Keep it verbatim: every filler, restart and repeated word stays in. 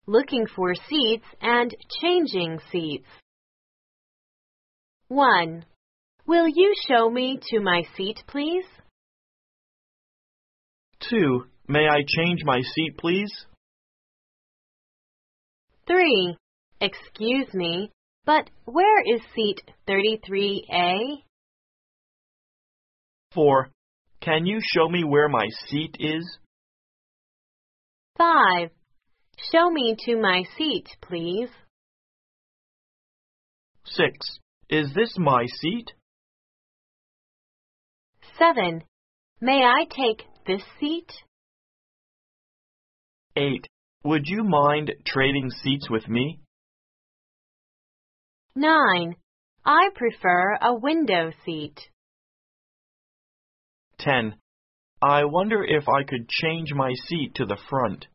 looking for seats and changing seats. one. Will you show me to my seat, please? two. May I change my seat, please? three. Excuse me, but where is seat thirty-three A? four. Can you show me where my seat is? five. Show me to my seat, please. six. Is this my seat? seven. May I take this seat? eight. Would you mind trading seats with me? nine. I prefer a window seat. ten. I wonder if I could change my seat to the front.